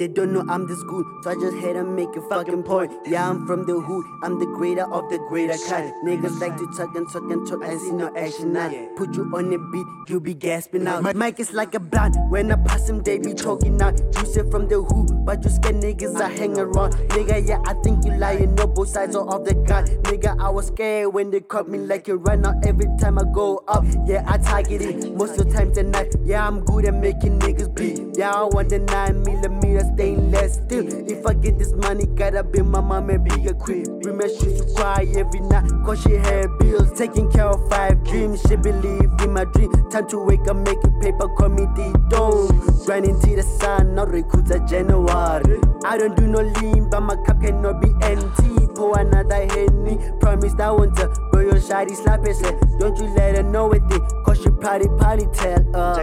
they don't know I'm this good, so I just had to make a fucking point. Yeah, I'm from the hood, I'm the greater of the greater kind. Niggas like to talk and talk and talk and see no action now. Put you on the beat, you be gasping out. My mic is like a blunt, when I pass him they be choking out. You say from the hood, but you scared niggas I hang around. Nigga, yeah, I think you lying, know both sides are of the gun. Nigga, I was scared when they caught me like you run out every time I go up. Yeah, I target it, most of the time tonight. Yeah, I'm good at making niggas bleed. Yeah, I want the 9mm stainless steel. If I get this money, gotta be my mom and be a queen. Remember she used to cry every night, cause she had bills. Taking care of 5 dreams, she believed in my dream. Time to wake up, making paper, call me D-Dome. Grinding to the sun, not recruiter January. I don't do no lean, but my cup cannot be empty. Pour another Henny, promise that won't tell. Bro, your shawty slap it, say, don't you let her know it, cause she party tell.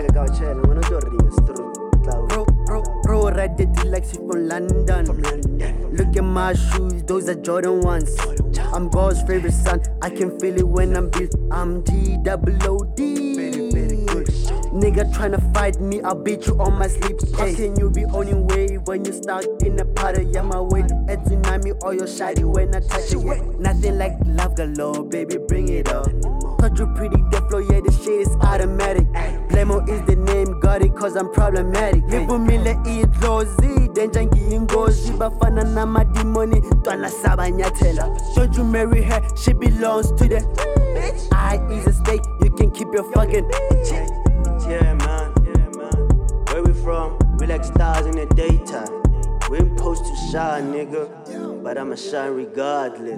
Bro, right the Lexi from London. Look at my shoes, those are Jordan ones. I'm God's favorite son, I can feel it when I'm built. I'm G-O-O-D. Nigga tryna fight me, I'll beat you on my sleep. How can you be on your way when you stuck in a powder? Yeah, my way. A tsunami or your shawty when I touch it. Yeah. Nothing like love galore, baby, bring it up. Cause you pretty deaf flow, yeah, this shit is automatic. Blamo is the name, got it cause I'm problematic. Livumile idlozi, denjangi ingozi. Bafana na madimoni, twana sabanyatela. Don't you marry her, she belongs to the I is a steak, you can keep your fucking Yeah, man. Where we from? We like stars in the daytime. We ain't supposed to shine, nigga. But I'ma shine regardless.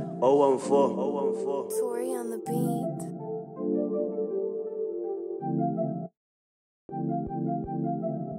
014. Tori on the beat.